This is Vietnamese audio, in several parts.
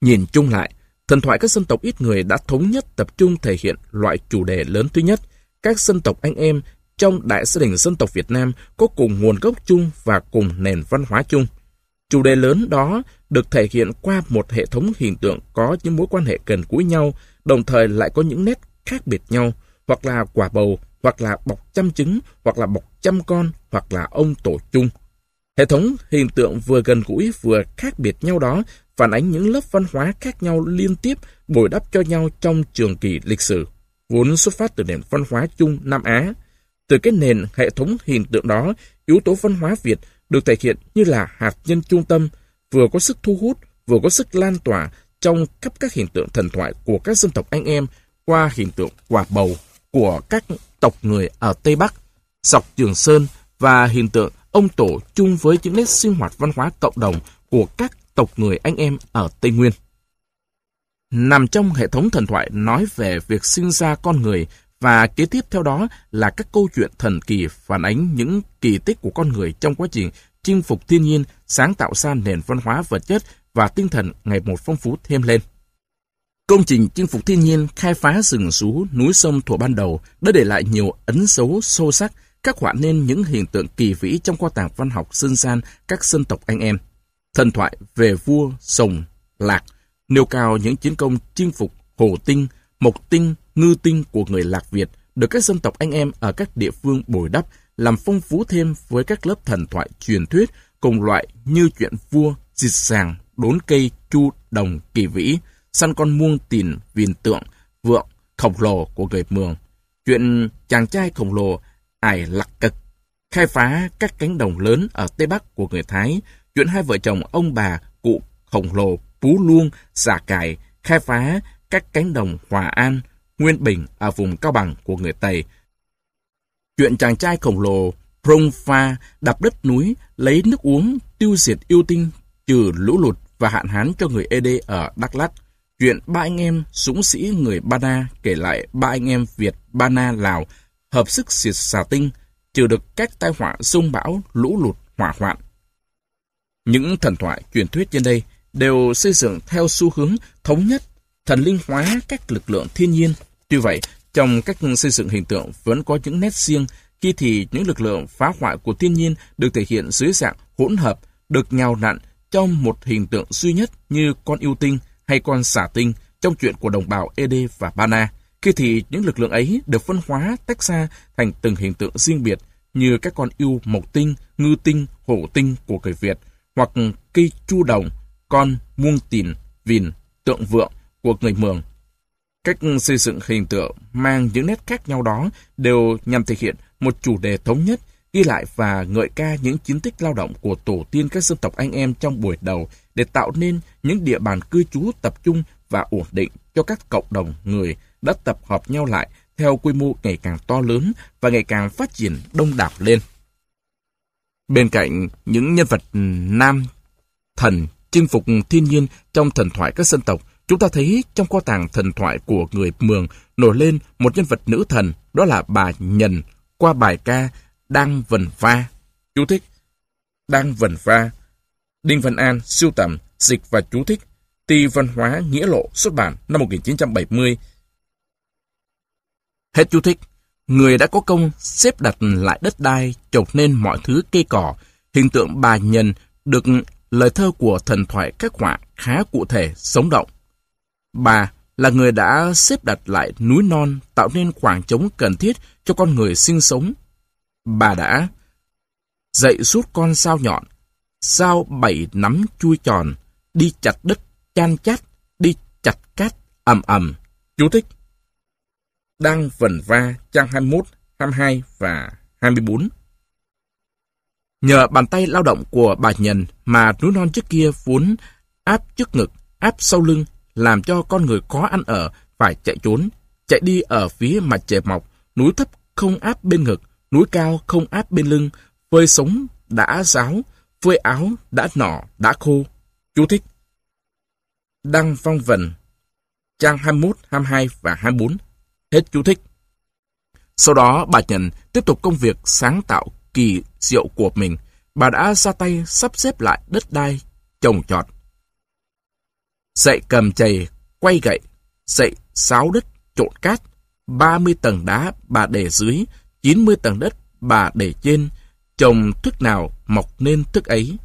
Nhìn chung lại, thần thoại các dân tộc ít người đã thống nhất tập trung thể hiện loại chủ đề lớn thứ nhất. Các dân tộc anh em trong đại gia đình dân tộc Việt Nam có cùng nguồn gốc chung và cùng nền văn hóa chung. Chủ đề lớn đó được thể hiện qua một hệ thống hiện tượng có những mối quan hệ gần gũi nhau, đồng thời lại có những nét khác biệt nhau, hoặc là quả bầu, hoặc là bọc trăm trứng, hoặc là bọc trăm con, hoặc là ông tổ chung. Hệ thống hiện tượng vừa gần gũi vừa khác biệt nhau đó phản ánh những lớp văn hóa khác nhau liên tiếp bồi đắp cho nhau trong trường kỳ lịch sử, vốn xuất phát từ nền văn hóa chung Nam Á. Từ cái nền hệ thống hiện tượng đó, yếu tố văn hóa Việt được thể hiện như là hạt nhân trung tâm, vừa có sức thu hút, vừa có sức lan tỏa trong khắp các hiện tượng thần thoại của các dân tộc anh em qua hiện tượng quả bầu của các tộc người ở Tây Bắc, dọc Trường Sơn và hiện tượng ông tổ chung với những nét sinh hoạt văn hóa cộng đồng của các tộc người anh em ở Tây Nguyên. Nằm trong hệ thống thần thoại nói về việc sinh ra con người và kế tiếp theo đó là các câu chuyện thần kỳ phản ánh những kỳ tích của con người trong quá trình chinh phục thiên nhiên, sáng tạo ra nền văn hóa vật chất và tinh thần ngày một phong phú thêm lên. Công trình chinh phục thiên nhiên, khai phá rừng rú, núi sông thuở ban đầu đã để lại nhiều ấn dấu sâu sắc, khắc họa nên những hiện tượng kỳ vĩ trong kho tàng văn học dân gian các dân tộc anh em. Thần thoại về vua Sồng Lạc nêu cao những chiến công chinh phục Hồ Tinh, Mộc Tinh, Ngư Tinh của người Lạc Việt được các dân tộc anh em ở các địa phương bồi đắp, làm phong phú thêm với các lớp thần thoại truyền thuyết cùng loại như chuyện vua Dịch Sàng, đốn cây Chu Đồng kỳ vĩ, săn con muông tìn viền tượng vượng khổng lồ của người Mường, chuyện chàng trai khổng lồ Ải Lạc Cực, khai phá các cánh đồng lớn ở Tây Bắc của người Thái, chuyện hai vợ chồng ông bà cụ khổng lồ Pú Luông Xà Cải, khai phá các cánh đồng Hòa An, Nguyên Bình ở vùng Cao Bằng của người Tây. Chuyện chàng trai khổng lồ Prong Pha đạp đất núi, lấy nước uống, tiêu diệt yêu tinh, trừ lũ lụt và hạn hán cho người Ede ở Đắk Lắk. Chuyện ba anh em dũng sĩ người Ba Na kể lại ba anh em Việt Ba Na Lào hợp sức diệt xà tinh, trừ được các tai họa giông bão, lũ lụt, hỏa hoạn. Những thần thoại truyền thuyết trên đây đều xây dựng theo xu hướng thống nhất, thần linh hóa các lực lượng thiên nhiên. Tuy vậy, trong cách xây dựng hình tượng vẫn có những nét riêng, khi thì những lực lượng phá hoại của thiên nhiên được thể hiện dưới dạng hỗn hợp, được nhào nặn trong một hình tượng duy nhất như con yêu tinh hay con xà tinh trong chuyện của đồng bào Ede và Ba Na. Khi thì những lực lượng ấy được phân hóa tách ra thành từng hình tượng riêng biệt như các con yêu Mộc Tinh, Ngư Tinh, Hổ Tinh của người Việt, hoặc cây Chu Đồng, con muông tìn, vìn, tượng vượng của người Mường. Cách xây dựng hình tượng mang những nét khác nhau đó đều nhằm thể hiện một chủ đề thống nhất, ghi lại và ngợi ca những chiến tích lao động của tổ tiên các dân tộc anh em trong buổi đầu để tạo nên những địa bàn cư trú tập trung và ổn định cho các cộng đồng người đã tập hợp nhau lại theo quy mô ngày càng to lớn và ngày càng phát triển đông đảo lên. Bên cạnh những nhân vật nam thần chinh phục thiên nhiên trong thần thoại các dân tộc, chúng ta thấy trong kho tàng thần thoại của người Mường nổi lên một nhân vật nữ thần, đó là bà Nhần, qua bài ca Đang Vần Pha. Chú thích: Đang Vần Pha, Đinh Văn An sưu tầm, dịch và chú thích, Ty Văn hóa Nghĩa Lộ xuất bản năm 1970. Hết chú thích. Người đã có công xếp đặt lại đất đai, trồng nên mọi thứ cây cỏ. Hình tượng bà Nhần được lời thơ của thần thoại khắc họa khá cụ thể, sống động. Bà là người đã xếp đặt lại núi non, tạo nên khoảng trống cần thiết cho con người sinh sống. Bà đã dạy rút con dao nhọn, dao 7 nắm chui tròn, đi chặt đất chan chát, đi chặt cát ầm ầm. Chú thích: Đang Vần Va, trang 21, 22 và 24. Nhờ bàn tay lao động của bà Nhần mà núi non trước kia vốn áp trước ngực, áp sau lưng, làm cho con người khó ăn ở phải chạy trốn, chạy đi ở phía mặt trời mọc. Núi thấp không áp bên ngực, núi cao không áp bên lưng, phơi sống đã ráo, phơi áo đã nỏ, đã khô. Chú thích: Đăng Phong Vần, trang 21, 22 và 24. Hết chú thích. Sau đó bà Nhần tiếp tục công việc sáng tạo kỳ diệu của mình. Bà đã ra tay sắp xếp lại đất đai, trồng trọt. Sậy cầm chày, quay gậy, sậy xáo đất, trộn cát, 30 tầng đá bà để dưới, 90 tầng đất bà để trên, trồng thức nào mọc nên thức ấy.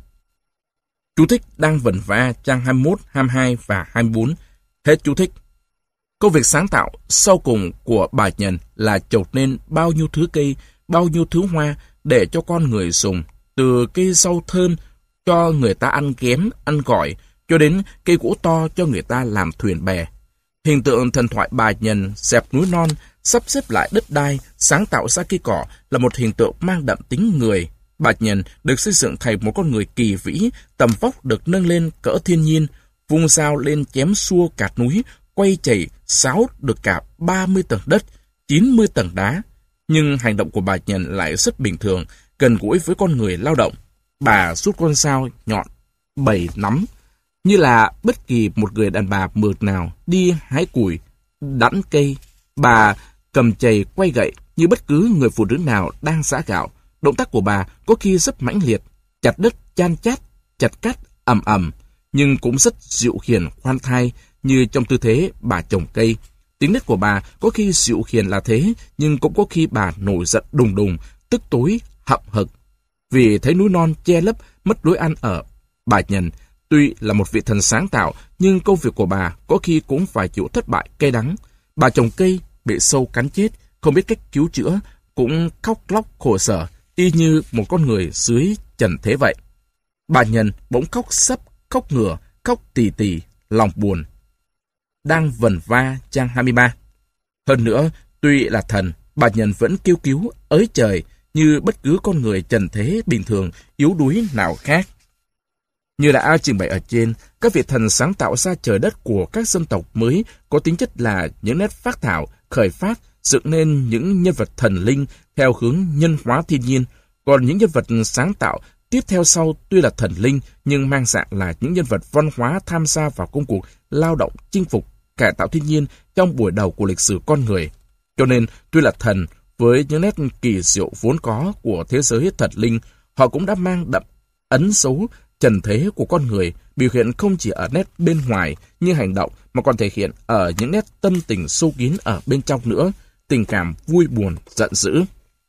Chú thích đang vẩn va trang 21, 22 và 24. Hết chú thích. Công việc sáng tạo sau cùng của bà Nhân là chột nên bao nhiêu thứ cây, bao nhiêu thứ hoa để cho con người dùng, từ cây rau thơm cho người ta ăn ghém, ăn gỏi, cho đến cây gỗ to cho người ta làm thuyền bè. Hình tượng thần thoại bà Nhân dẹp núi non, sắp xếp lại đất đai, sáng tạo ra cây cỏ là một hình tượng mang đậm tính người. Bà Nhân được xây dựng thành một con người kỳ vĩ, tầm vóc được nâng lên cỡ thiên nhiên, vung dao lên chém xua cạt núi, quay chày, xáo được cả 30 tầng đất, 90 tầng đá. Nhưng hành động của bà Nhân lại rất bình thường, gần gũi với con người lao động. Bà rút con dao nhọn, 7 nắm, như là bất kỳ một người đàn bà mượt nào đi hái củi, đẵn cây. Bà cầm chày quay gậy như bất cứ người phụ nữ nào đang giã gạo. Động tác của bà có khi rất mãnh liệt, chặt đất chan chát, chặt cát ầm ầm, nhưng cũng rất dịu hiền khoan thai như trong tư thế bà trồng cây. Tính nết của bà có khi dịu hiền là thế, nhưng cũng có khi bà nổi giận đùng đùng, tức tối, hậm hực. Vì thấy núi non che lấp mất lối ăn ở, bà Nhân tuy là một vị thần sáng tạo, nhưng công việc của bà có khi cũng phải chịu thất bại cay đắng. Bà trồng cây bị sâu cắn chết, không biết cách cứu chữa, cũng khóc lóc khổ sở, y như một con người dưới trần thế vậy. Bà Nhân bỗng khóc sấp, khóc ngửa, khóc tì tì, lòng buồn. Đang vẩn va trang 23. Hơn nữa, tuy là thần, bà Nhân vẫn kêu cứu ới trời như bất cứ con người trần thế bình thường yếu đuối nào khác. Như đã trình bày ở trên, các vị thần sáng tạo ra trời đất của các dân tộc mới có tính chất là những nét phác thảo, khởi phát, dựng nên những nhân vật thần linh theo hướng nhân hóa thiên nhiên. Còn những nhân vật sáng tạo tiếp theo sau tuy là thần linh nhưng mang dạng là những nhân vật văn hóa tham gia vào công cuộc lao động chinh phục, cải tạo thiên nhiên trong buổi đầu của lịch sử con người. Cho nên tuy là thần với những nét kỳ diệu vốn có của thế giới thần linh, họ cũng đã mang đậm ấn dấu trần thế của con người, biểu hiện không chỉ ở nét bên ngoài như hành động mà còn thể hiện ở những nét tâm tình sâu kín ở bên trong nữa, tình cảm vui buồn, giận dữ.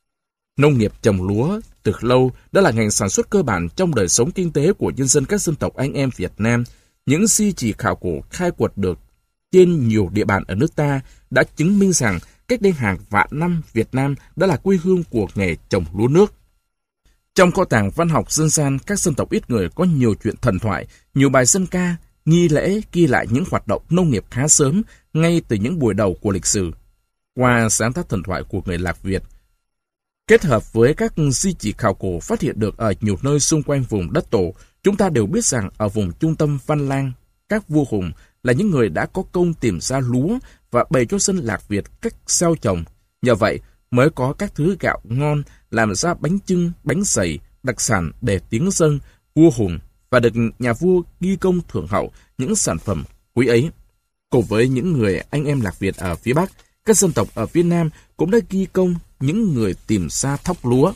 Nông nghiệp trồng lúa từ lâu đã là ngành sản xuất cơ bản trong đời sống kinh tế của nhân dân các dân tộc anh em Việt Nam. Những di chỉ khảo cổ khai quật được trên nhiều địa bàn ở nước ta đã chứng minh rằng cách đây hàng vạn năm Việt Nam đã là quê hương của nghề trồng lúa nước. Trong kho tàng văn học dân gian các dân tộc ít người có nhiều chuyện thần thoại, nhiều bài dân ca, nghi lễ ghi lại những hoạt động nông nghiệp khá sớm ngay từ những buổi đầu của lịch sử. Qua sáng tác thần thoại của người Lạc Việt, kết hợp với các di chỉ khảo cổ phát hiện được ở nhiều nơi xung quanh vùng đất tổ, chúng ta đều biết rằng ở vùng trung tâm Văn Lang, các vua hùng là những người đã có công tìm ra lúa và bày cho dân Lạc Việt cách gieo trồng. Nhờ vậy mới có các thứ gạo ngon làm ra bánh chưng, bánh xày, đặc sản để tiếng dâng vua hùng và được nhà vua ghi công thưởng hậu những sản phẩm quý ấy. Cùng với những người anh em Lạc Việt ở phía Bắc, các dân tộc ở phía Nam cũng đã ghi công những người tìm ra thóc lúa.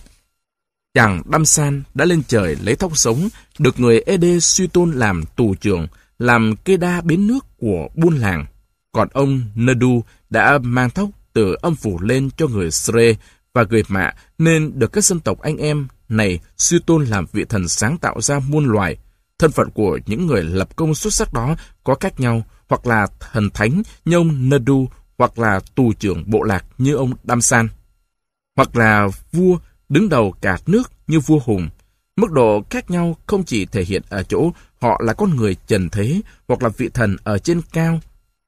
Chàng Đăm San đã lên trời lấy thóc sống, được người Ede suy tôn làm tù trưởng, làm kê đa bến nước của buôn làng. Còn ông Nadu đã mang thóc từ âm phủ lên cho người Sre và người Mạ, nên được các dân tộc anh em này suy tôn làm vị thần sáng tạo ra muôn loài. Thân phận của những người lập công xuất sắc đó có khác nhau, hoặc là thần thánh như ông Nadu, hoặc là tù trưởng bộ lạc như ông Đam San, hoặc là vua đứng đầu cả nước như vua Hùng. Mức độ khác nhau không chỉ thể hiện ở chỗ họ là con người trần thế hoặc là vị thần ở trên cao,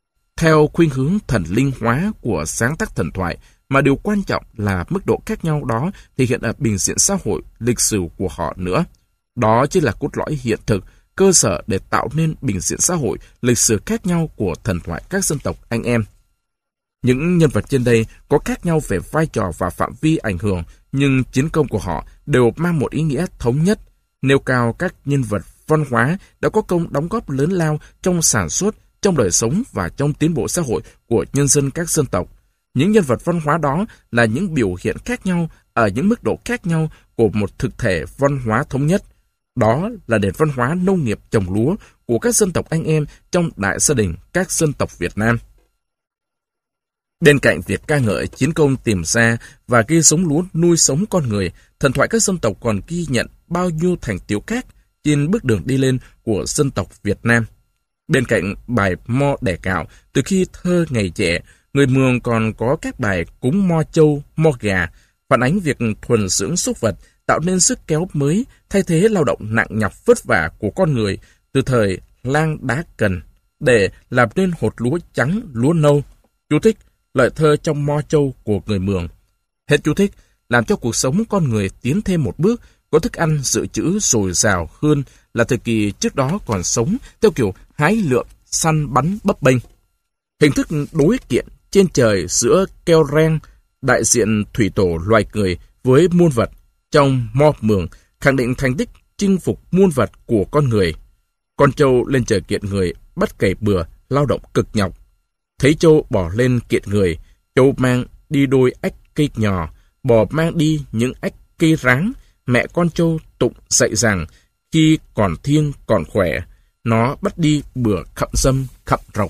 theo khuynh hướng thần linh hóa của sáng tác thần thoại, mà điều quan trọng là mức độ khác nhau đó thể hiện ở bình diện xã hội, lịch sử của họ nữa. Đó chính là cốt lõi hiện thực, cơ sở để tạo nên bình diện xã hội, lịch sử khác nhau của thần thoại các dân tộc anh em. Những nhân vật trên đây có khác nhau về vai trò và phạm vi ảnh hưởng, nhưng chiến công của họ đều mang một ý nghĩa thống nhất, nêu cao các nhân vật văn hóa đã có công đóng góp lớn lao trong sản xuất, trong đời sống và trong tiến bộ xã hội của nhân dân các dân tộc. Những nhân vật văn hóa đó là những biểu hiện khác nhau ở những mức độ khác nhau của một thực thể văn hóa thống nhất. Đó là nền văn hóa nông nghiệp trồng lúa của các dân tộc anh em trong đại gia đình các dân tộc Việt Nam. Bên cạnh việc ca ngợi chiến công tìm ra và ghi giống lúa nuôi sống con người, thần thoại các dân tộc còn ghi nhận bao nhiêu thành tựu khác trên bước đường đi lên của dân tộc Việt Nam. Bên cạnh bài Mo đẻ gạo, từ khi thơ ngày trẻ, người Mường còn có các bài cúng mo trâu, mo gà, phản ánh việc thuần dưỡng súc vật, tạo nên sức kéo mới, thay thế lao động nặng nhọc vất vả của con người từ thời lang đá cần, để làm nên hột lúa trắng, lúa nâu. Chú thích: lời thơ trong mo trâu của người Mường. Hết chú thích. Làm cho cuộc sống con người tiến thêm một bước, có thức ăn dự trữ dồi dào hơn là thời kỳ trước đó còn sống theo kiểu hái lượm, săn bắn bấp bênh. Hình thức đối kiện trên trời giữa keo reng, đại diện thủy tổ loài người với muôn vật trong mo Mường, khẳng định thành tích chinh phục muôn vật của con người. Con trâu lên trời kiện người, bắt cày bừa, lao động cực nhọc. Thấy trâu bỏ lên kiện người, trâu mang đi đôi ách cây nhỏ, bò mang đi những ách cây ráng. Mẹ con trâu tụng dạy rằng khi còn thiêng còn khỏe, nó bắt đi bừa khậm dâm khậm rọc.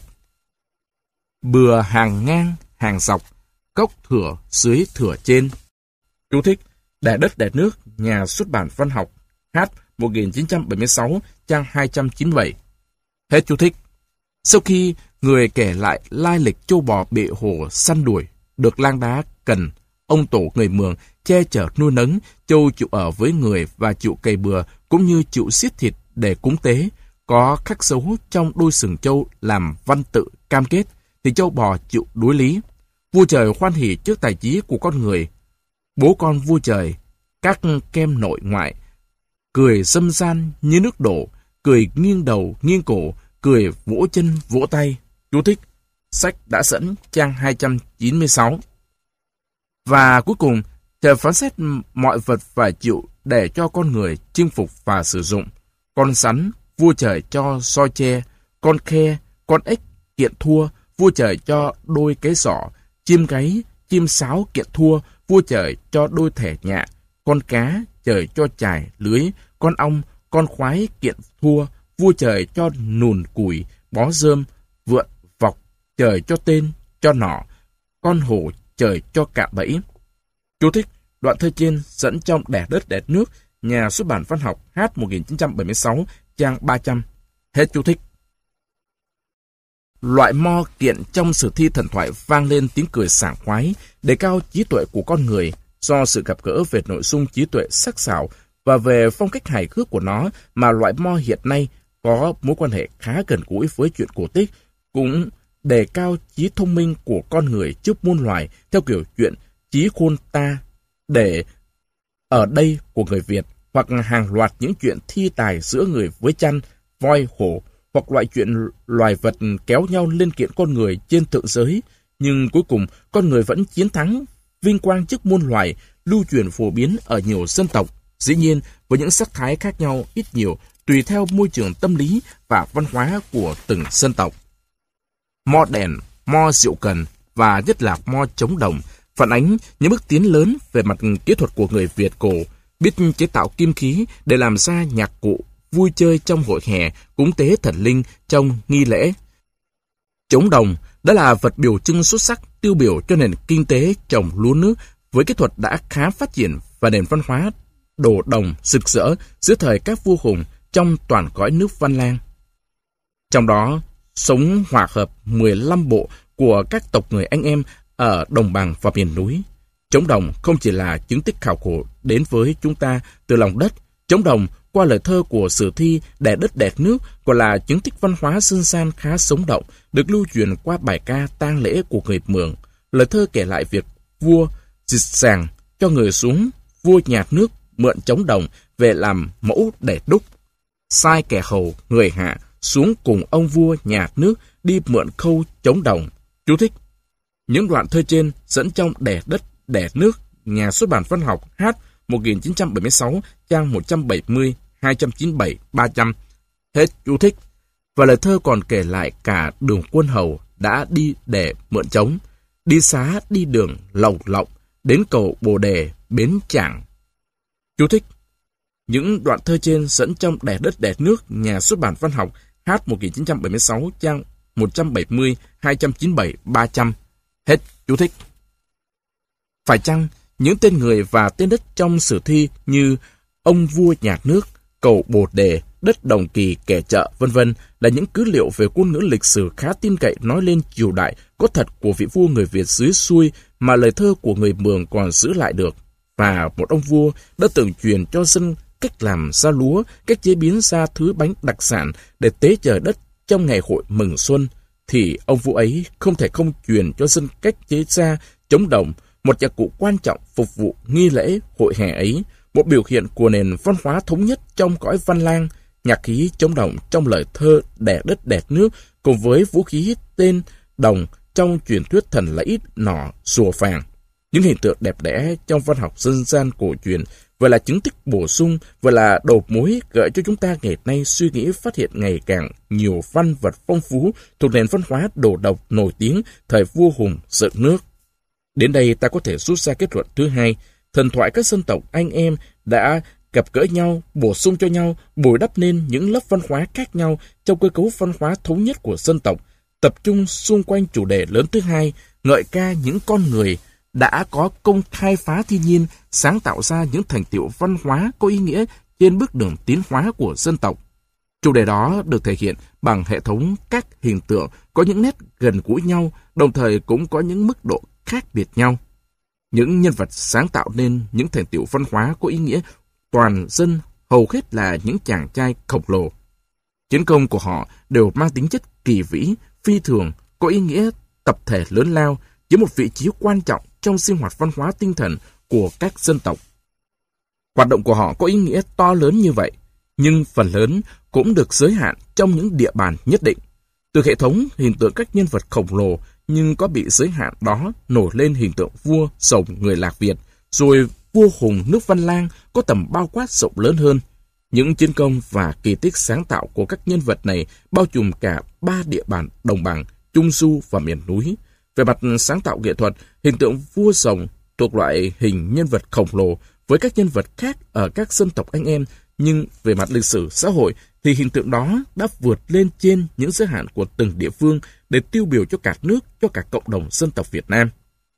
Bừa hàng ngang hàng dọc, cốc thửa dưới thửa trên. Chú thích: Đẻ đất đẻ nước, Nhà xuất bản văn học, H 1976, trang 297. Hết chú thích. Sau khi người kể lại lai lịch châu bò bị hổ săn đuổi, được lang đá cần, ông tổ người Mường che chở nuôi nấng, trâu chịu ở với người và chịu cày bừa, cũng như chịu xiết thịt để cúng tế, có khắc dấu trong đôi sừng trâu làm văn tự cam kết, thì trâu bò chịu đối lý. Vua trời hoan hỉ trước tài trí của con người. Bố con vua trời, các kem nội ngoại, cười dâm gian như nước đổ, cười nghiêng đầu nghiêng cổ, cười vỗ chân vỗ tay. Chú thích: sách đã dẫn, trang 296. Và cuối cùng, trời phán xét mọi vật phải chịu để cho con người chinh phục và sử dụng. Con sắn, vua trời cho soi che; con khe, con ếch kiện thua, vua trời cho đôi cái giỏ; chim gáy, chim sáo kiện thua, vua trời cho đôi thẻ nhạ; con cá, trời cho chài lưới; con ong, con khoái kiện thua, vua trời cho nùn củi, bó rơm; vượn, vọc, trời cho tên, cho nỏ; con hổ, trời cho cạm bẫy. Chú thích: đoạn thơ trên dẫn trong Đẻ đất đẻ nước, Nhà xuất bản văn học, H 1976, trang 300. Hết chú thích. Loại mo kiện trong sử thi thần thoại vang lên tiếng cười sảng khoái, đề cao trí tuệ của con người, do sự gặp gỡ về nội dung trí tuệ sắc sảo và về phong cách hài hước của nó mà loại mo hiện nay có mối quan hệ khá gần gũi với chuyện cổ tích, cũng đề cao trí thông minh của con người trước muôn loài theo kiểu chuyện trí khôn ta để ở đây của người Việt, hoặc hàng loạt những chuyện thi tài giữa người với chăn, voi, hổ, hoặc loại chuyện loài vật kéo nhau lên kiện con người trên thượng giới. Nhưng cuối cùng, con người vẫn chiến thắng, vinh quang trước muôn loài, lưu truyền phổ biến ở nhiều dân tộc, dĩ nhiên với những sắc thái khác nhau ít nhiều, tùy theo môi trường tâm lý và văn hóa của từng dân tộc. Mo đèn, mo rượu cần và nhất là mo trống đồng phản ánh những bước tiến lớn về mặt kỹ thuật của người Việt cổ, biết chế tạo kim khí để làm ra nhạc cụ, vui chơi trong hội hè, cúng tế thần linh trong nghi lễ. Trống đồng đã là vật biểu trưng xuất sắc tiêu biểu cho nền kinh tế trồng lúa nước với kỹ thuật đã khá phát triển và nền văn hóa đồ đồng rực rỡ giữa thời các vua hùng trong toàn cõi nước Văn Lang. Trong đó, sống hòa hợp 15 bộ của các tộc người anh em ở đồng bằng và miền núi. Trống đồng không chỉ là chứng tích khảo cổ đến với chúng ta từ lòng đất. Trống đồng qua lời thơ của sử thi Đẻ đất đẻ nước còn là chứng tích văn hóa dân gian khá sống động, được lưu truyền qua bài ca tang lễ của người Mường. Lời thơ kể lại việc vua dịch sàng cho người xuống, vua nhạt nước mượn trống đồng về làm mẫu để đúc, sai kẻ hầu người hạ xuống cùng ông vua nhạt nước đi mượn khâu trống đồng. Chú thích: những đoạn thơ trên dẫn trong Đẻ đất đẻ nước, Nhà xuất bản văn học, H 1976, trang 170, 297, 300. Hết chú thích. Và lời thơ còn kể lại cả đường quân hầu đã đi để mượn trống, đi xá đi đường lồng lộng, đến cầu Bồ Đề, bến Trảng. Chú thích. Những đoạn thơ trên dẫn trong Đẻ đất đẻ nước, Nhà xuất bản Văn học, H 1976, trang 170, 297, 300. Hết chú thích. Phải chăng những tên người và tên đất trong sử thi như ông vua nhà nước, cầu Bồ Đề, đất Đồng Kỳ, kẻ chợ, vân vân là những cứ liệu về ngôn ngữ lịch sử khá tin cậy nói lên triều đại có thật của vị vua người Việt dưới xuôi mà lời thơ của người Mường còn giữ lại được? Và một ông vua đã từng truyền cho dân cách làm ra lúa, cách chế biến ra thứ bánh đặc sản để tế trời đất trong ngày hội mừng xuân, thì ông vua ấy không thể không truyền cho dân cách chế ra trống đồng, một nhạc cụ quan trọng phục vụ nghi lễ hội hè ấy, một biểu hiện của nền văn hóa thống nhất trong cõi văn lang. Nhạc khí trống đồng trong lời thơ Đẻ đất đẻ nước cùng với vũ khí tên đồng trong truyền thuyết thần lẫy nỏ rùa phàng. Những hình tượng đẹp đẽ trong văn học dân gian cổ truyền vừa là chứng tích bổ sung, vừa là đầu mối gợi cho chúng ta ngày nay suy nghĩ phát hiện ngày càng nhiều văn vật phong phú thuộc nền văn hóa đồ độc nổi tiếng thời vua Hùng dựng nước. Đến đây ta có thể rút ra kết luận thứ hai: thần thoại các dân tộc anh em đã gặp gỡ nhau, bổ sung cho nhau, bồi đắp nên những lớp văn hóa khác nhau trong cơ cấu văn hóa thống nhất của dân tộc, tập trung xung quanh chủ đề lớn thứ hai, ngợi ca những con người đã có công khai phá thiên nhiên, sáng tạo ra những thành tựu văn hóa có ý nghĩa trên bước đường tiến hóa của dân tộc. Chủ đề đó được thể hiện bằng hệ thống các hình tượng có những nét gần gũi nhau, đồng thời cũng có những mức độ khác biệt nhau. Những nhân vật sáng tạo nên những thành tựu văn hóa có ý nghĩa toàn dân hầu hết là những chàng trai khổng lồ. Chiến công của họ đều mang tính chất kỳ vĩ, phi thường, có ý nghĩa tập thể lớn lao, với một vị trí quan trọng trong sinh hoạt văn hóa tinh thần của các dân tộc. Hoạt động của họ có ý nghĩa to lớn như vậy, nhưng phần lớn cũng được giới hạn trong những địa bàn nhất định. Từ hệ thống hình tượng các nhân vật khổng lồ nhưng có bị giới hạn đó nổi lên hình tượng vua rồng người Lạc Việt, rồi vua Hùng nước Văn Lang có tầm bao quát rộng lớn hơn. Những chiến công và kỳ tích sáng tạo của các nhân vật này bao trùm cả 3 địa bàn đồng bằng, trung du và miền núi. Về mặt sáng tạo nghệ thuật, hình tượng vua rồng thuộc loại hình nhân vật khổng lồ với các nhân vật khác ở các dân tộc anh em, nhưng về mặt lịch sử xã hội thì hình tượng đó đã vượt lên trên những giới hạn của từng địa phương để tiêu biểu cho cả nước, cho cả cộng đồng dân tộc Việt Nam.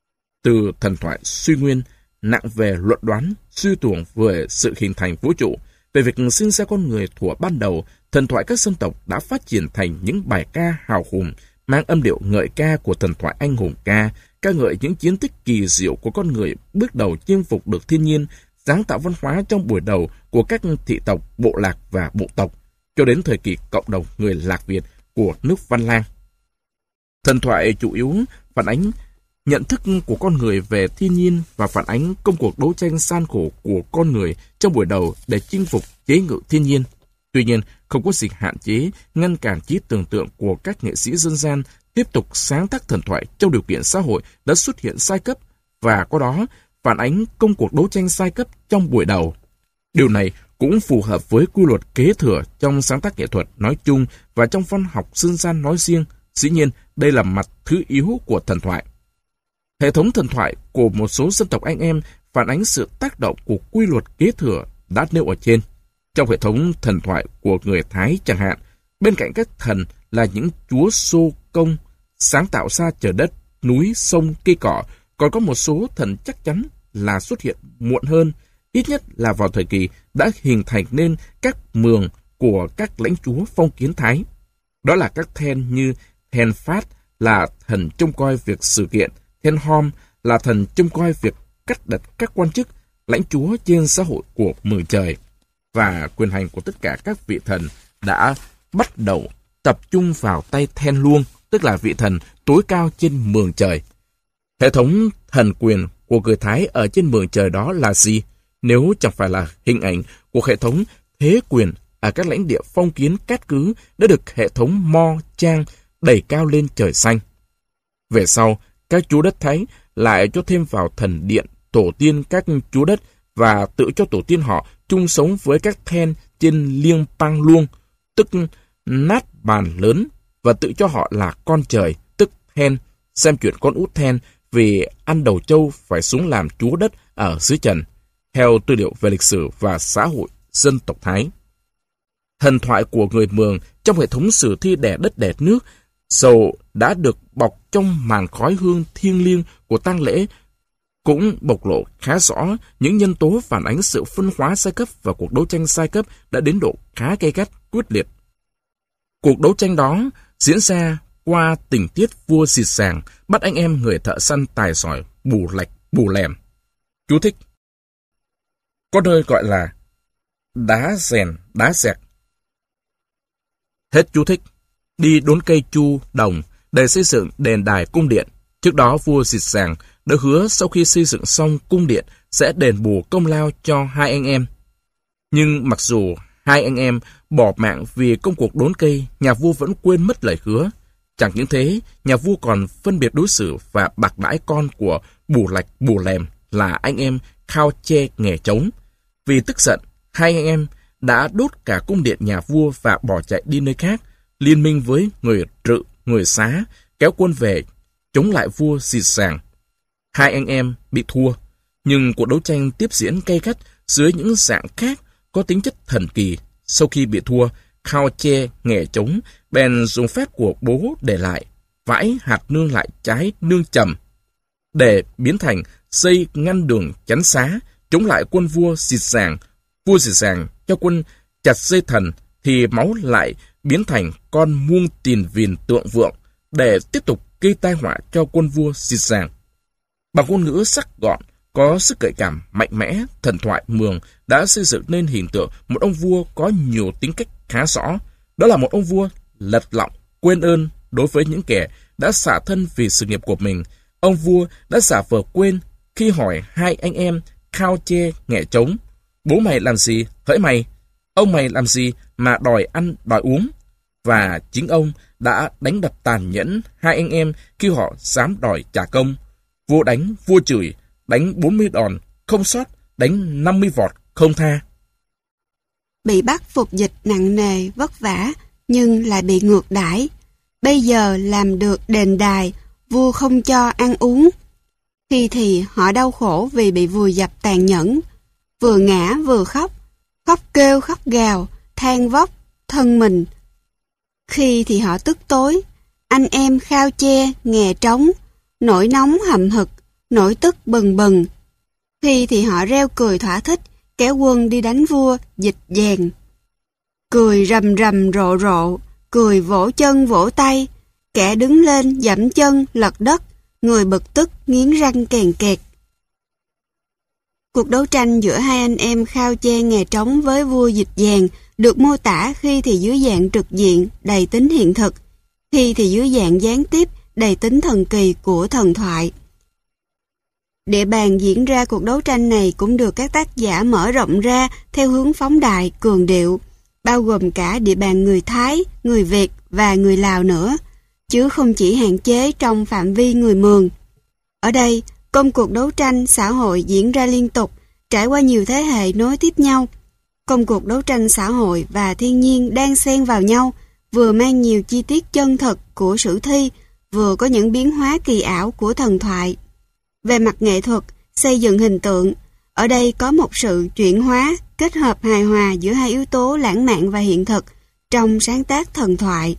Từ thần thoại suy nguyên, nặng về luận đoán, suy tưởng về sự hình thành vũ trụ, về việc sinh ra con người thuở ban đầu, thần thoại các dân tộc đã phát triển thành những bài ca hào hùng, mang âm điệu ngợi ca của thần thoại anh hùng ca, ca ngợi những chiến tích kỳ diệu của con người bước đầu chinh phục được thiên nhiên, sáng tạo văn hóa trong buổi đầu của các thị tộc, bộ lạc và bộ tộc, cho đến thời kỳ cộng đồng người Lạc Việt của nước Văn Lang. Thần thoại chủ yếu phản ánh nhận thức của con người về thiên nhiên và phản ánh công cuộc đấu tranh gian khổ của con người trong buổi đầu để chinh phục chế ngự thiên nhiên. Tuy nhiên, không có gì hạn chế, ngăn cản trí tưởng tượng của các nghệ sĩ dân gian tiếp tục sáng tác thần thoại trong điều kiện xã hội đã xuất hiện giai cấp và qua đó phản ánh công cuộc đấu tranh giai cấp trong buổi đầu. Điều này cũng phù hợp với quy luật kế thừa trong sáng tác nghệ thuật nói chung và trong văn học dân gian nói riêng. Dĩ nhiên, đây là mặt thứ yếu của thần thoại. Hệ thống thần thoại của một số dân tộc anh em phản ánh sự tác động của quy luật kế thừa đã nêu ở trên. Trong hệ thống thần thoại của người Thái chẳng hạn, bên cạnh các thần là những chúa Sô Công sáng tạo ra trời đất, núi, sông, cây cỏ, còn có một số thần chắc chắn là xuất hiện muộn hơn, ít nhất là vào thời kỳ đã hình thành nên các mường của các lãnh chúa phong kiến Thái. Đó là các then như Then Phát là thần trông coi việc sự kiện, Then Hom là thần trông coi việc cắt đặt các quan chức, lãnh chúa trên xã hội của mười trời. Và quyền hành của tất cả các vị thần đã bắt đầu tập trung vào tay Then Luông, tức là vị thần tối cao trên mường trời. Hệ thống thần quyền của người Thái ở trên mường trời đó là gì, nếu chẳng phải là hình ảnh của hệ thống thế quyền ở các lãnh địa phong kiến cát cứ đã được hệ thống Mo Trang đẩy cao lên trời xanh. Về sau, các chúa đất Thái lại cho thêm vào thần điện tổ tiên các chúa đất và tự cho tổ tiên họ chung sống với các then trên liêng pang luông, tức nát bàn lớn, và tự cho họ là con trời, tức Then, xem chuyện con út Then vì ăn đầu trâu phải xuống làm chúa đất ở dưới trần. Theo tư liệu về lịch sử và xã hội dân tộc Thái. Thần thoại của người Mường trong hệ thống sử thi đẻ đất đẻ nước, dầu đã được bọc trong màn khói hương thiêng liêng của tang lễ, cũng bộc lộ khá rõ những nhân tố phản ánh sự phân hóa giai cấp và cuộc đấu tranh giai cấp đã đến độ khá gay gắt, quyết liệt. Cuộc đấu tranh đó diễn ra qua tình tiết vua Xịt Sàng bắt anh em người thợ săn tài giỏi Bù Lèm. Chú thích: có nơi gọi là đá rèn, đá dẹt. Hết chú thích. Đi đốn cây chu, đồng để xây dựng đền đài cung điện. Trước đó vua Xịt Sàng đã hứa sau khi xây dựng xong cung điện sẽ đền bù công lao cho hai anh em. Nhưng mặc dù hai anh em bỏ mạng vì công cuộc đốn cây, nhà vua vẫn quên mất lời hứa. Chẳng những thế, nhà vua còn phân biệt đối xử và bạc đãi con của Bù Lèm là anh em Khao Che nghề trống. Vì tức giận, hai anh em đã đốt cả cung điện nhà vua và bỏ chạy đi nơi khác, liên minh với người Rự, người Xá, kéo quân về chống lại vua Xịt Sàng. Hai anh em bị thua, nhưng cuộc đấu tranh tiếp diễn gay gắt dưới những dạng khác có tính chất thần kỳ. Sau khi bị thua, Khao Che nghề trống bèn dùng phép của bố để lại, vãi hạt nương lại trái nương trầm để biến thành dây ngăn đường chắn xá chống lại quân vua Xịt Sàng. Vua Xịt Sàng cho quân chặt dây thần thì máu lại biến thành con muông tiền vìn tượng vượng để tiếp tục gây tai họa cho quân vua Xịt Sàng. Bằng ngôn ngữ sắc gọn, có sức gợi cảm mạnh mẽ, thần thoại Mường đã xây dựng nên hình tượng một ông vua có nhiều tính cách khá rõ. Đó là một ông vua lật lọng, quên ơn đối với những kẻ đã xả thân vì sự nghiệp của mình. Ông vua đã giả vờ quên khi hỏi hai anh em Khao Che nghề trống: bố mày làm gì hỡi mày? Ông mày làm gì mà đòi ăn đòi uống? Và chính ông đã đánh đập tàn nhẫn hai anh em khi họ dám đòi trả công. Vua đánh, vua chửi, đánh 40 đòn không sót, đánh 50 vọt không tha. Bị bắt phục dịch nặng nề, vất vả, nhưng lại bị ngược đãi. Bây giờ làm được đền đài, vua không cho ăn uống. Khi thì họ đau khổ vì bị vùi dập tàn nhẫn, vừa ngã vừa khóc, khóc kêu khóc gào, than vóc thân mình. Khi thì họ tức tối, anh em Khao Che nghề trống, nổi nóng hậm hực, nổi tức bừng bừng. Khi thì họ reo cười thỏa thích, kéo quân đi đánh vua Dịch Dèn. Cười rầm rầm rộ rộ, cười vỗ chân vỗ tay, kẻ đứng lên giẫm chân lật đất, người bực tức nghiến răng kèn kẹt. Cuộc đấu tranh giữa hai anh em Khao Che nghề trống với vua Dịch Dèn được mô tả khi thì dưới dạng trực diện đầy tính hiện thực, khi thì dưới dạng gián tiếp đầy tính thần kỳ của thần thoại. Địa bàn diễn ra cuộc đấu tranh này cũng được các tác giả mở rộng ra theo hướng phóng đại, cường điệu, bao gồm cả địa bàn người Thái, người Việt và người Lào nữa, chứ không chỉ hạn chế trong phạm vi người Mường. Ở đây, công cuộc đấu tranh xã hội diễn ra liên tục, trải qua nhiều thế hệ nối tiếp nhau. Công cuộc đấu tranh xã hội và thiên nhiên đang xen vào nhau, vừa mang nhiều chi tiết chân thực của sử thi, vừa có những biến hóa kỳ ảo của thần thoại. Về mặt nghệ thuật, xây dựng hình tượng, ở đây có một sự chuyển hóa, kết hợp hài hòa giữa hai yếu tố lãng mạn và hiện thực trong sáng tác thần thoại.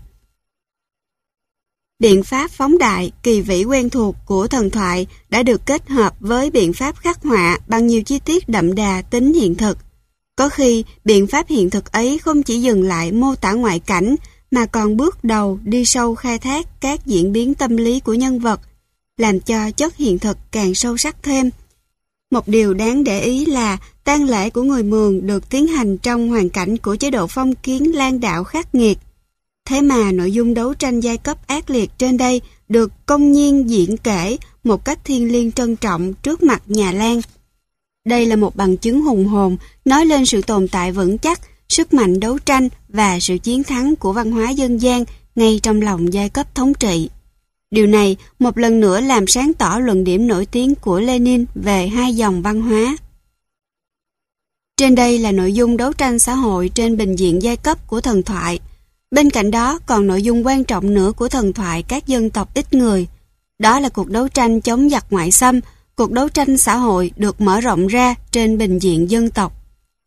Biện pháp phóng đại, kỳ vĩ quen thuộc của thần thoại đã được kết hợp với biện pháp khắc họa bằng nhiều chi tiết đậm đà tính hiện thực. Có khi, biện pháp hiện thực ấy không chỉ dừng lại mô tả ngoại cảnh, mà còn bước đầu đi sâu khai thác các diễn biến tâm lý của nhân vật, làm cho chất hiện thực càng sâu sắc thêm. Một điều đáng để ý là tang lễ của người Mường được tiến hành trong hoàn cảnh của chế độ phong kiến lan đạo khắc nghiệt. Thế mà nội dung đấu tranh giai cấp ác liệt trên đây được công nhiên diễn kể một cách thiêng liêng trân trọng trước mặt nhà Lan. Đây là một bằng chứng hùng hồn nói lên sự tồn tại vững chắc, sức mạnh đấu tranh và sự chiến thắng của văn hóa dân gian ngay trong lòng giai cấp thống trị. Điều này một lần nữa làm sáng tỏ luận điểm nổi tiếng của Lenin về hai dòng văn hóa. Trên đây là nội dung đấu tranh xã hội trên bình diện giai cấp của thần thoại. Bên cạnh đó còn nội dung quan trọng nữa của thần thoại các dân tộc ít người. Đó là cuộc đấu tranh chống giặc ngoại xâm, cuộc đấu tranh xã hội được mở rộng ra trên bình diện dân tộc.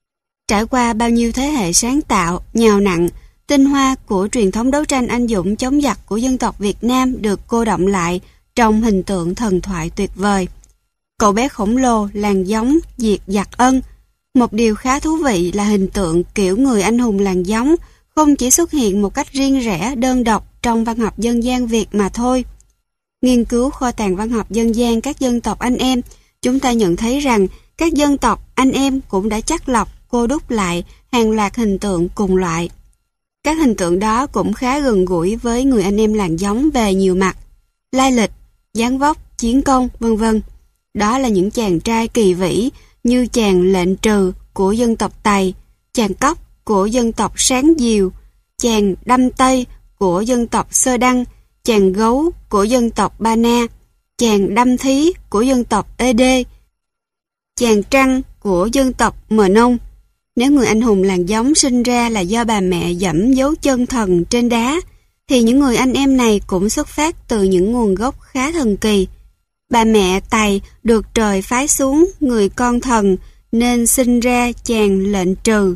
Trải qua bao nhiêu thế hệ sáng tạo, nhào nặn, tinh hoa của truyền thống đấu tranh anh dũng chống giặc của dân tộc Việt Nam được cô đọng lại trong hình tượng thần thoại tuyệt vời. Cậu bé khổng lồ làng Gióng diệt giặc Ân. Một điều khá thú vị là hình tượng kiểu người anh hùng làng Gióng không chỉ xuất hiện một cách riêng rẽ đơn độc trong văn học dân gian Việt mà thôi. Nghiên cứu kho tàng văn học dân gian các dân tộc anh em, chúng ta nhận thấy rằng các dân tộc anh em cũng đã chắt lọc, cô đúc lại hàng loạt hình tượng cùng loại. Các hình tượng đó cũng khá gần gũi với người anh em làng Gióng về nhiều mặt, lai lịch, dáng vóc, chiến công, vân vân. Đó là những chàng trai kỳ vĩ như chàng Lệnh Trừ của dân tộc Tày, chàng Cóc của dân tộc Sáng Diều, chàng Đâm Tây của dân tộc Sơ Đăng, chàng Gấu của dân tộc Ba Na, chàng Đâm Thí của dân tộc Ê Đê, chàng Trăng của dân tộc Mờ Nông. Nếu người anh hùng làng Gióng sinh ra là do bà mẹ dẫm dấu chân thần trên đá, thì những người anh em này cũng xuất phát từ những nguồn gốc khá thần kỳ. Bà mẹ Tày được trời phái xuống người con thần nên sinh ra chàng Lệnh Trừ.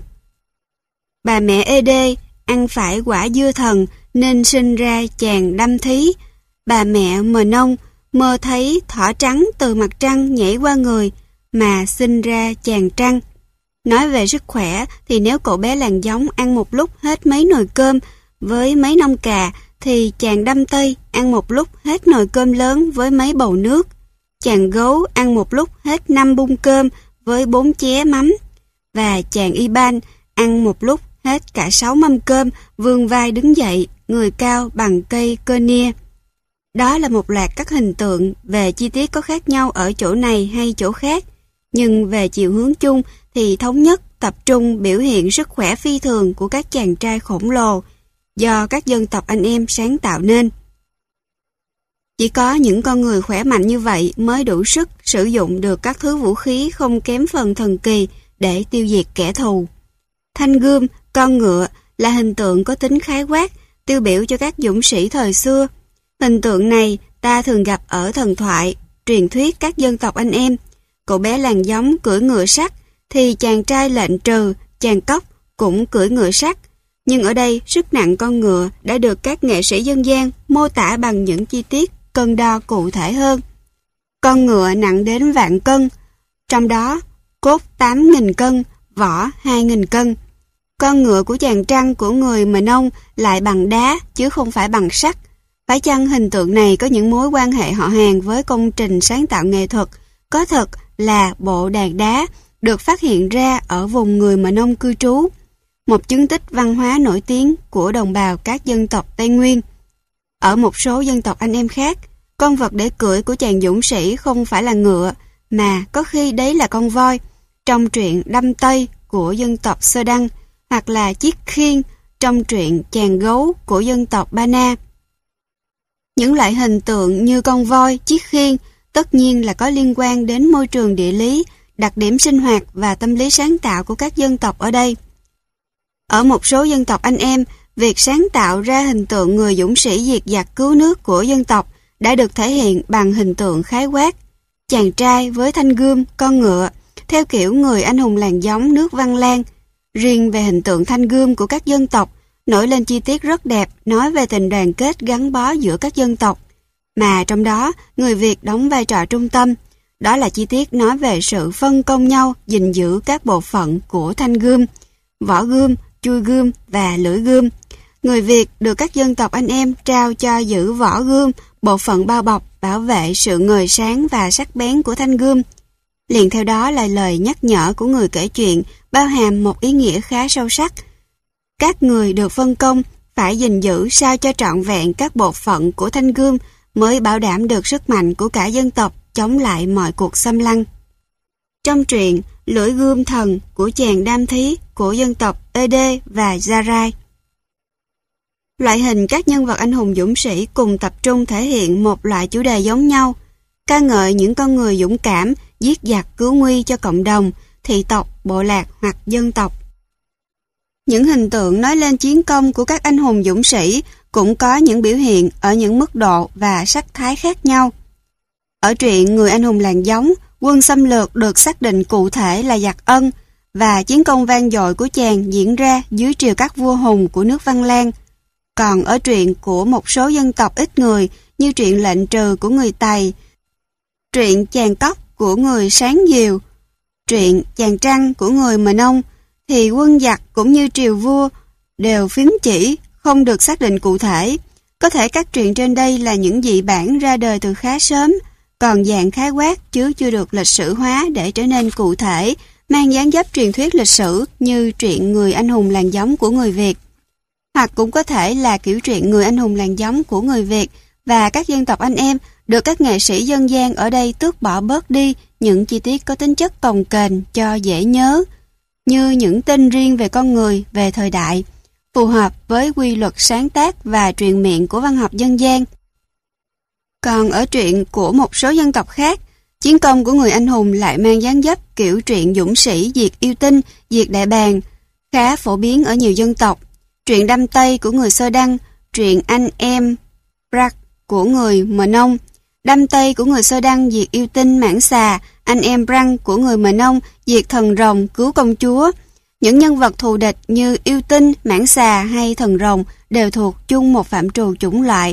Bà mẹ Ê Đê ăn phải quả dưa thần nên sinh ra chàng Đâm Thí. Bà mẹ Mờ Nông mơ thấy thỏ trắng từ mặt trăng nhảy qua người mà sinh ra chàng Trăng. Nói về sức khỏe thì nếu cậu bé làng Gióng ăn một lúc hết mấy nồi cơm với mấy nông cà, thì chàng Đâm Tây ăn một lúc hết nồi cơm lớn với mấy bầu nước. Chàng Gấu ăn một lúc hết 5 bung cơm với 4 ché mắm. Và chàng Y Ban ăn một lúc hết cả 6 mâm cơm, vươn vai đứng dậy, người cao bằng cây cơ nia. Đó là một loạt các hình tượng, về chi tiết có khác nhau ở chỗ này hay chỗ khác, nhưng về chiều hướng chung thì thống nhất tập trung biểu hiện sức khỏe phi thường của các chàng trai khổng lồ do các dân tộc anh em sáng tạo nên. Chỉ có những con người khỏe mạnh như vậy mới đủ sức sử dụng được các thứ vũ khí không kém phần thần kỳ để tiêu diệt kẻ thù. Thanh gươm, con ngựa là hình tượng có tính khái quát, tiêu biểu cho các dũng sĩ thời xưa. Hình tượng này ta thường gặp ở thần thoại, truyền thuyết các dân tộc anh em. Cậu bé làng Gióng cưỡi ngựa sắt, thì chàng trai Lệnh Trừ, chàng Cóc cũng cưỡi ngựa sắt. Nhưng ở đây sức nặng con ngựa đã được các nghệ sĩ dân gian mô tả bằng những chi tiết cân đo cụ thể hơn. Con ngựa nặng đến vạn cân, trong đó cốt 8.000 cân, vỏ 2.000 cân. Con ngựa của chàng Trăng của người Mờ Nông lại bằng đá chứ không phải bằng sắt. Phải chăng hình tượng này có những mối quan hệ họ hàng với công trình sáng tạo nghệ thuật có thật là bộ đàn đá được phát hiện ra ở vùng người Mờ Nông cư trú, một chứng tích văn hóa nổi tiếng của đồng bào các dân tộc Tây Nguyên. Ở một số dân tộc anh em khác, con vật để cưỡi của chàng dũng sĩ không phải là ngựa, mà có khi đấy là con voi, trong truyện Đâm Tây của dân tộc Sơ Đăng, hoặc là chiếc khiên trong truyện Chàng Gấu của dân tộc Ba Na. Những loại hình tượng như con voi, chiếc khiên tất nhiên là có liên quan đến môi trường địa lý, đặc điểm sinh hoạt và tâm lý sáng tạo của các dân tộc ở đây. Ở một số dân tộc anh em, việc sáng tạo ra hình tượng người dũng sĩ diệt giặc cứu nước của dân tộc đã được thể hiện bằng hình tượng khái quát. Chàng trai với thanh gươm, con ngựa, theo kiểu người anh hùng làng Gióng nước Văn Lang. Riêng về hình tượng thanh gươm của các dân tộc, nổi lên chi tiết rất đẹp nói về tình đoàn kết gắn bó giữa các dân tộc, mà trong đó người Việt đóng vai trò trung tâm. Đó là chi tiết nói về sự phân công nhau gìn giữ các bộ phận của thanh gươm, vỏ gươm, chui gươm và lưỡi gươm. Người Việt được các dân tộc anh em trao cho giữ vỏ gươm, bộ phận bao bọc, bảo vệ sự ngời sáng và sắc bén của thanh gươm. Liền theo đó là lời nhắc nhở của người kể chuyện, bao hàm một ý nghĩa khá sâu sắc. Các người được phân công phải gìn giữ sao cho trọn vẹn các bộ phận của thanh gươm mới bảo đảm được sức mạnh của cả dân tộc chống lại mọi cuộc xâm lăng. Trong truyện Lưỡi Gươm Thần của chàng Đam Thí của dân tộc Ê Đê và Gia Rai, loại hình các nhân vật anh hùng dũng sĩ cùng tập trung thể hiện một loại chủ đề giống nhau, ca ngợi những con người dũng cảm, giết giặc cứu nguy cho cộng đồng, thị tộc, bộ lạc hoặc dân tộc. Những hình tượng nói lên chiến công của các anh hùng dũng sĩ cũng có những biểu hiện ở những mức độ và sắc thái khác nhau. Ở truyện Người anh hùng làng Gióng, quân xâm lược được xác định cụ thể là giặc Ân, và chiến công vang dội của chàng diễn ra dưới triều các vua hùng của nước Văn Lang. Còn ở truyện của một số dân tộc ít người như truyện Lệnh Trừ của người Tày, truyện Chàng Cóc của người Sáng Diều, truyện Chàng Trăng của người Mờ Nông, thì quân giặc cũng như triều vua đều phím chỉ, không được xác định cụ thể. Có thể các truyện trên đây là những dị bản ra đời từ khá sớm, còn dạng khái quát chứ chưa được lịch sử hóa để trở nên cụ thể, mang dáng dấp truyền thuyết lịch sử như truyện Người Anh Hùng Làng Giống của người Việt. Hoặc cũng có thể là kiểu truyện Người Anh Hùng Làng Giống của người Việt và các dân tộc anh em được các nghệ sĩ dân gian ở đây tước bỏ bớt đi những chi tiết có tính chất cồng kềnh cho dễ nhớ, như những tên riêng về con người, về thời đại, phù hợp với quy luật sáng tác và truyền miệng của văn học dân gian. Còn ở truyện của một số dân tộc khác, chiến công của người anh hùng lại mang dáng dấp kiểu truyện dũng sĩ diệt yêu tinh, diệt đại bàng, khá phổ biến ở nhiều dân tộc. Truyện Đâm Tây của người Sơ Đăng, truyện Anh Em Brak của người Mờ Nông, Đâm Tây của người Sơ Đăng diệt yêu tinh mãng xà, Anh Em Brăng của người Mờ Nông diệt thần rồng cứu công chúa. Những nhân vật thù địch như yêu tinh, mãng xà hay thần rồng đều thuộc chung một phạm trù chủng loại,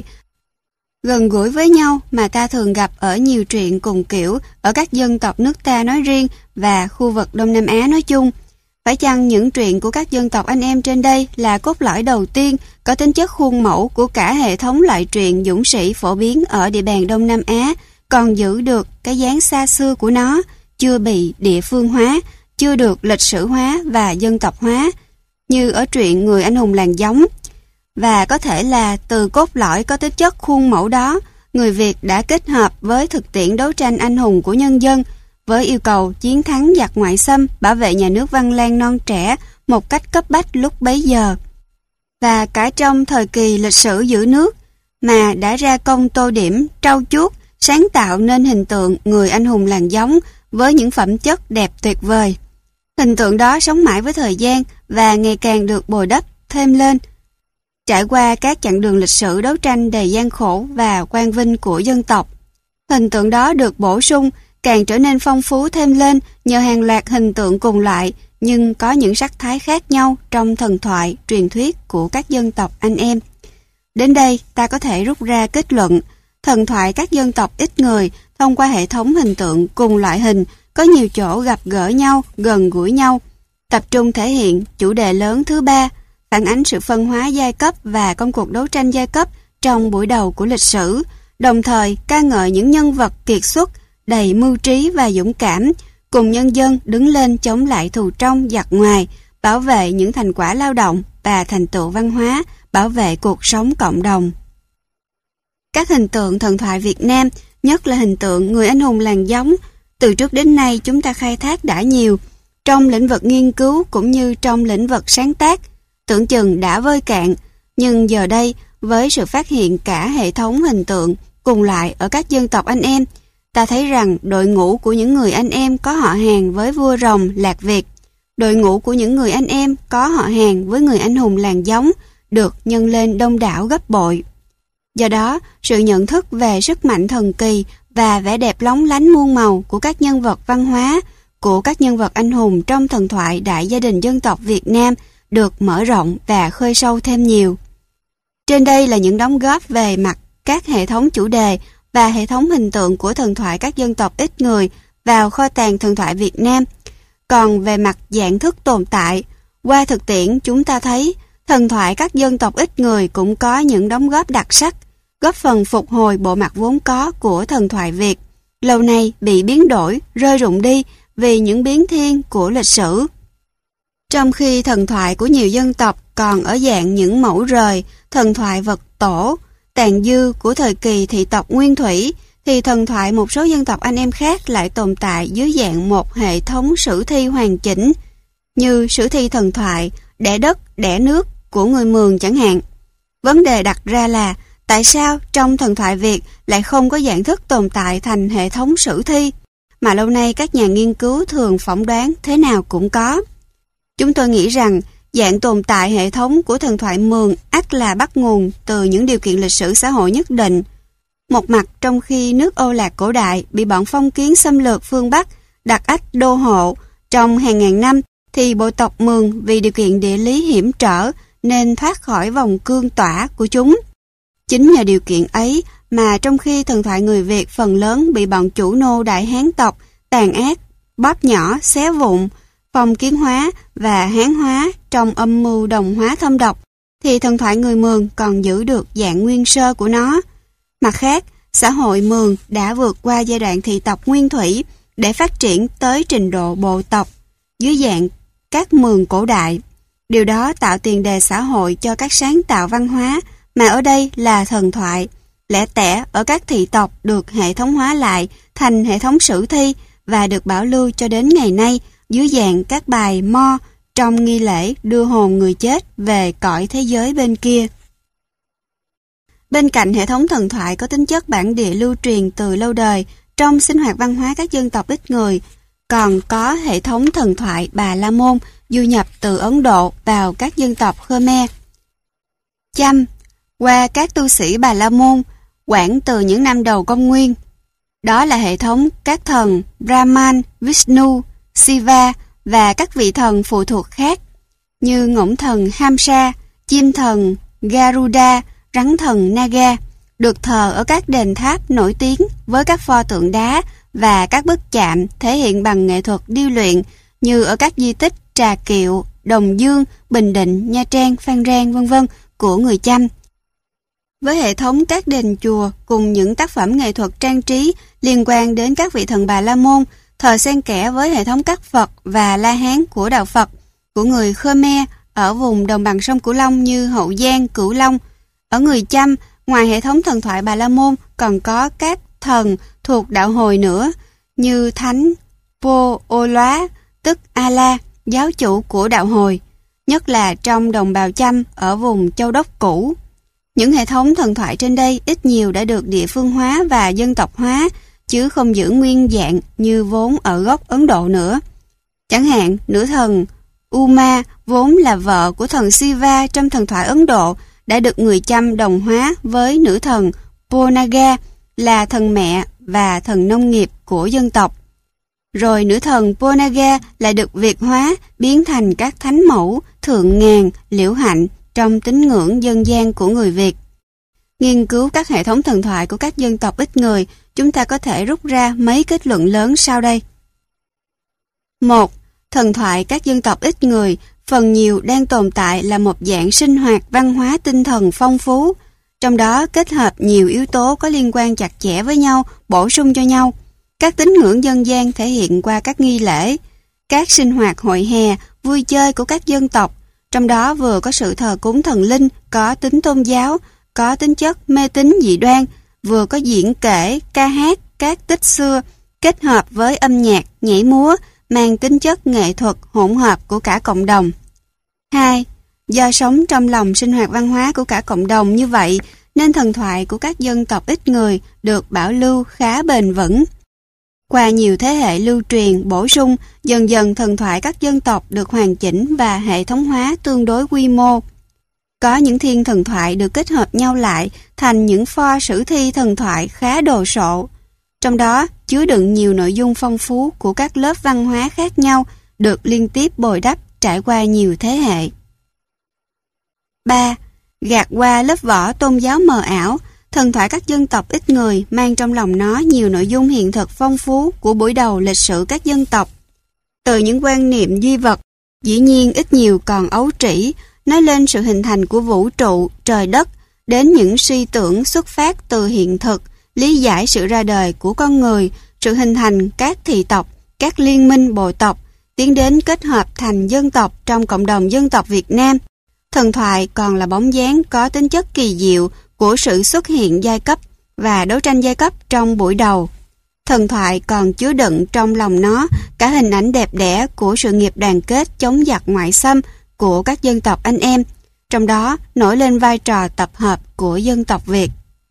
gần gũi với nhau mà ta thường gặp ở nhiều truyện cùng kiểu ở các dân tộc nước ta nói riêng và khu vực Đông Nam Á nói chung. Phải chăng những truyện của các dân tộc anh em trên đây là cốt lõi đầu tiên có tính chất khuôn mẫu của cả hệ thống loại truyện dũng sĩ phổ biến ở địa bàn Đông Nam Á, còn giữ được cái dáng xa xưa của nó, chưa bị địa phương hóa, chưa được lịch sử hóa và dân tộc hóa, như ở truyện Người Anh Hùng Làng Giống. Và có thể là từ cốt lõi có tính chất khuôn mẫu đó, người Việt đã kết hợp với thực tiễn đấu tranh anh hùng của nhân dân, với yêu cầu chiến thắng giặc ngoại xâm, bảo vệ nhà nước Văn Lang non trẻ một cách cấp bách lúc bấy giờ. Và cả trong thời kỳ lịch sử giữ nước, mà đã ra công tô điểm, trau chuốt, sáng tạo nên hình tượng người anh hùng làng Giống với những phẩm chất đẹp tuyệt vời. Hình tượng đó sống mãi với thời gian và ngày càng được bồi đắp thêm lên. Trải qua các chặng đường lịch sử đấu tranh đầy gian khổ và quang vinh của dân tộc, hình tượng đó được bổ sung, càng trở nên phong phú thêm lên nhờ hàng loạt hình tượng cùng loại nhưng có những sắc thái khác nhau trong thần thoại, truyền thuyết của các dân tộc anh em. Đến đây ta có thể rút ra kết luận, thần thoại các dân tộc ít người thông qua hệ thống hình tượng cùng loại hình có nhiều chỗ gặp gỡ nhau, gần gũi nhau, tập trung thể hiện chủ đề lớn thứ ba, phản ánh sự phân hóa giai cấp và công cuộc đấu tranh giai cấp trong buổi đầu của lịch sử, đồng thời ca ngợi những nhân vật kiệt xuất, đầy mưu trí và dũng cảm, cùng nhân dân đứng lên chống lại thù trong giặc ngoài, bảo vệ những thành quả lao động và thành tựu văn hóa, bảo vệ cuộc sống cộng đồng. Các hình tượng thần thoại Việt Nam, nhất là hình tượng người anh hùng làng Giống, từ trước đến nay chúng ta khai thác đã nhiều, trong lĩnh vực nghiên cứu cũng như trong lĩnh vực sáng tác, tưởng chừng đã vơi cạn, nhưng giờ đây, với sự phát hiện cả hệ thống hình tượng cùng loại ở các dân tộc anh em, ta thấy rằng đội ngũ của những người anh em có họ hàng với vua rồng Lạc Việt, đội ngũ của những người anh em có họ hàng với người anh hùng làng Giống được nhân lên đông đảo gấp bội. Do đó, sự nhận thức về sức mạnh thần kỳ và vẻ đẹp lóng lánh muôn màu của các nhân vật văn hóa, của các nhân vật anh hùng trong thần thoại đại gia đình dân tộc Việt Nam được mở rộng và khơi sâu thêm nhiều. Trên đây là những đóng góp về mặt các hệ thống chủ đề và hệ thống hình tượng của thần thoại các dân tộc ít người vào kho tàng thần thoại Việt Nam. Còn về mặt dạng thức tồn tại, qua thực tiễn chúng ta thấy thần thoại các dân tộc ít người cũng có những đóng góp đặc sắc, góp phần phục hồi bộ mặt vốn có của thần thoại Việt, lâu nay bị biến đổi, rơi rụng đi vì những biến thiên của lịch sử. Trong khi thần thoại của nhiều dân tộc còn ở dạng những mẫu rời, thần thoại vật tổ, tàn dư của thời kỳ thị tộc Nguyên Thủy, thì thần thoại một số dân tộc anh em khác lại tồn tại dưới dạng một hệ thống sử thi hoàn chỉnh, như sử thi thần thoại, đẻ đất, đẻ nước của người Mường chẳng hạn. Vấn đề đặt ra là tại sao trong thần thoại Việt lại không có dạng thức tồn tại thành hệ thống sử thi, mà lâu nay các nhà nghiên cứu thường phỏng đoán thế nào cũng có. Chúng tôi nghĩ rằng dạng tồn tại hệ thống của thần thoại Mường ắt là bắt nguồn từ những điều kiện lịch sử xã hội nhất định. Một mặt, trong khi nước Âu Lạc cổ đại bị bọn phong kiến xâm lược phương Bắc đặt ách đô hộ trong hàng ngàn năm, thì bộ tộc Mường vì điều kiện địa lý hiểm trở nên thoát khỏi vòng cương tỏa của chúng. Chính nhờ điều kiện ấy mà trong khi thần thoại người Việt phần lớn bị bọn chủ nô Đại Hán tộc tàn ác, bóp nhỏ, xé vụn, phong kiến hóa và hán hóa trong âm mưu đồng hóa thâm độc, thì thần thoại người Mường còn giữ được dạng nguyên sơ của nó. Mặt khác, xã hội Mường đã vượt qua giai đoạn thị tộc nguyên thủy để phát triển tới trình độ bộ tộc dưới dạng các Mường cổ đại. Điều đó tạo tiền đề xã hội cho các sáng tạo văn hóa, mà ở đây là thần thoại. Lẻ tẻ ở các thị tộc được hệ thống hóa lại thành hệ thống sử thi và được bảo lưu cho đến ngày nay dưới dạng các bài mo trong nghi lễ đưa hồn người chết về cõi thế giới bên kia. Bên cạnh hệ thống thần thoại có tính chất bản địa lưu truyền từ lâu đời trong sinh hoạt văn hóa các dân tộc ít người, còn có hệ thống thần thoại Bà La Môn du nhập từ Ấn Độ vào các dân tộc Khmer. Chăm qua các tu sĩ Bà La Môn khoảng từ những năm đầu công nguyên. Đó là hệ thống các thần Brahman, Vishnu, Shiva và các vị thần phụ thuộc khác như ngỗng thần Hamsa, chim thần Garuda, rắn thần Naga, được thờ ở các đền tháp nổi tiếng với các pho tượng đá và các bức chạm thể hiện bằng nghệ thuật điêu luyện như ở các di tích Trà Kiệu, Đồng Dương, Bình Định, Nha Trang, Phan Rang v.v. của người Chăm. Với hệ thống các đền chùa cùng những tác phẩm nghệ thuật trang trí liên quan đến các vị thần Bà La Môn, thờ xen kẽ với hệ thống các Phật và La Hán của đạo Phật của người Khmer ở vùng đồng bằng sông Cửu Long như Hậu Giang, Cửu Long. Ở người Chăm, ngoài hệ thống thần thoại Bà La Môn còn có các thần thuộc đạo Hồi nữa như Thánh Po Ô Loá, tức A-la, giáo chủ của đạo Hồi, nhất là trong đồng bào Chăm ở vùng Châu Đốc cũ. Những hệ thống thần thoại trên đây ít nhiều đã được địa phương hóa và dân tộc hóa, chứ không giữ nguyên dạng như vốn ở gốc Ấn Độ nữa. Chẳng hạn, nữ thần Uma vốn là vợ của thần Shiva trong thần thoại Ấn Độ đã được người Chăm đồng hóa với nữ thần Ponaga là thần mẹ và thần nông nghiệp của dân tộc. Rồi nữ thần Ponaga lại được Việt hóa biến thành các thánh mẫu, thượng ngàn, liễu hạnh trong tín ngưỡng dân gian của người Việt. Nghiên cứu các hệ thống thần thoại của các dân tộc ít người, chúng ta có thể rút ra mấy kết luận lớn sau đây. 1. Thần thoại các dân tộc ít người phần nhiều đang tồn tại là một dạng sinh hoạt văn hóa tinh thần phong phú, trong đó kết hợp nhiều yếu tố có liên quan chặt chẽ với nhau, bổ sung cho nhau. Các tín ngưỡng dân gian thể hiện qua các nghi lễ, các sinh hoạt hội hè, vui chơi của các dân tộc, trong đó vừa có sự thờ cúng thần linh, có tính tôn giáo, có tính chất mê tín dị đoan, vừa có diễn kể, ca hát, các tích xưa, kết hợp với âm nhạc, nhảy múa, mang tính chất nghệ thuật hỗn hợp của cả cộng đồng. 2. Do sống trong lòng sinh hoạt văn hóa của cả cộng đồng như vậy, nên thần thoại của các dân tộc ít người được bảo lưu khá bền vững. Qua nhiều thế hệ lưu truyền, bổ sung, dần dần thần thoại các dân tộc được hoàn chỉnh và hệ thống hóa tương đối quy mô. Có những thiên thần thoại được kết hợp nhau lại thành những pho sử thi thần thoại khá đồ sộ. Trong đó chứa đựng nhiều nội dung phong phú của các lớp văn hóa khác nhau được liên tiếp bồi đắp trải qua nhiều thế hệ. 3. Gạt qua lớp vỏ tôn giáo mờ ảo, thần thoại các dân tộc ít người mang trong lòng nó nhiều nội dung hiện thực phong phú của buổi đầu lịch sử các dân tộc. Từ những quan niệm duy vật, dĩ nhiên ít nhiều còn ấu trĩ, nói lên sự hình thành của vũ trụ, trời đất, đến những suy tưởng xuất phát từ hiện thực, lý giải sự ra đời của con người, sự hình thành các thị tộc, các liên minh bộ tộc, tiến đến kết hợp thành dân tộc trong cộng đồng dân tộc Việt Nam. Thần thoại còn là bóng dáng có tính chất kỳ diệu của sự xuất hiện giai cấp và đấu tranh giai cấp trong buổi đầu. Thần thoại còn chứa đựng trong lòng nó cả hình ảnh đẹp đẽ của sự nghiệp đoàn kết chống giặc ngoại xâm của các dân tộc anh em, trong đó nổi lên vai trò tập hợp của dân tộc Việt.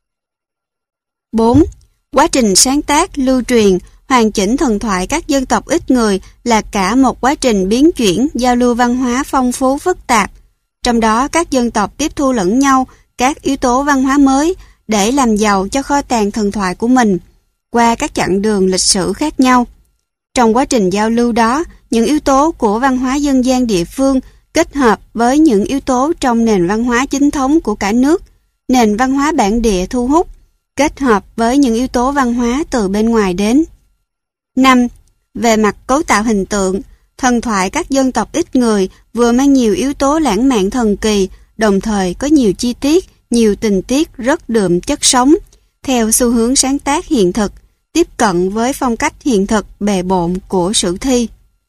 4. Quá trình sáng tác, lưu truyền, hoàn chỉnh thần thoại các dân tộc ít người là cả một quá trình biến chuyển, giao lưu văn hóa phong phú phức tạp. Trong đó các dân tộc tiếp thu lẫn nhau các yếu tố văn hóa mới để làm giàu cho kho tàng thần thoại của mình qua các chặng đường lịch sử khác nhau. Trong quá trình giao lưu đó, những yếu tố của văn hóa dân gian địa phương kết hợp với những yếu tố trong nền văn hóa chính thống của cả nước, nền văn hóa bản địa thu hút, kết hợp với những yếu tố văn hóa từ bên ngoài đến. 5. Về mặt cấu tạo hình tượng, thần thoại các dân tộc ít người vừa mang nhiều yếu tố lãng mạn thần kỳ, đồng thời có nhiều chi tiết, nhiều tình tiết rất đượm chất sống, theo xu hướng sáng tác hiện thực, tiếp cận với phong cách hiện thực bề bộn của sử thi.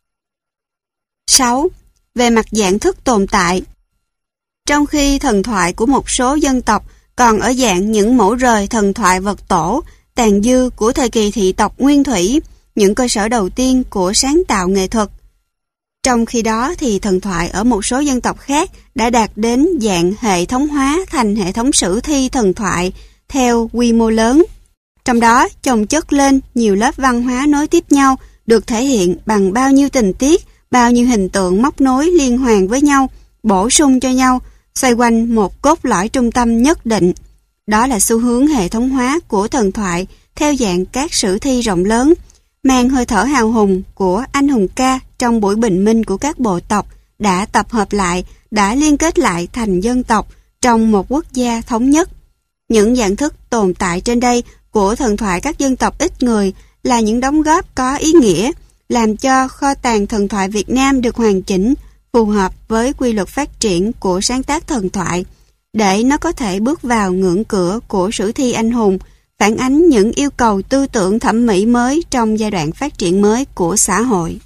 6. Về mặt dạng thức tồn tại, trong khi thần thoại của một số dân tộc còn ở dạng những mẫu rời thần thoại vật tổ, tàn dư của thời kỳ thị tộc nguyên thủy, những cơ sở đầu tiên của sáng tạo nghệ thuật. Trong khi đó thì thần thoại ở một số dân tộc khác đã đạt đến dạng hệ thống hóa thành hệ thống sử thi thần thoại theo quy mô lớn. Trong đó chồng chất lên nhiều lớp văn hóa nối tiếp nhau, được thể hiện bằng bao nhiêu tình tiết, bao nhiêu hình tượng móc nối liên hoàn với nhau, bổ sung cho nhau, xoay quanh một cốt lõi trung tâm nhất định. Đó là xu hướng hệ thống hóa của thần thoại theo dạng các sử thi rộng lớn, mang hơi thở hào hùng của anh hùng ca trong buổi bình minh của các bộ tộc đã tập hợp lại, đã liên kết lại thành dân tộc trong một quốc gia thống nhất. Những dạng thức tồn tại trên đây của thần thoại các dân tộc ít người là những đóng góp có ý nghĩa, làm cho kho tàng thần thoại Việt Nam được hoàn chỉnh, phù hợp với quy luật phát triển của sáng tác thần thoại, để nó có thể bước vào ngưỡng cửa của sử thi anh hùng, phản ánh những yêu cầu tư tưởng thẩm mỹ mới trong giai đoạn phát triển mới của xã hội.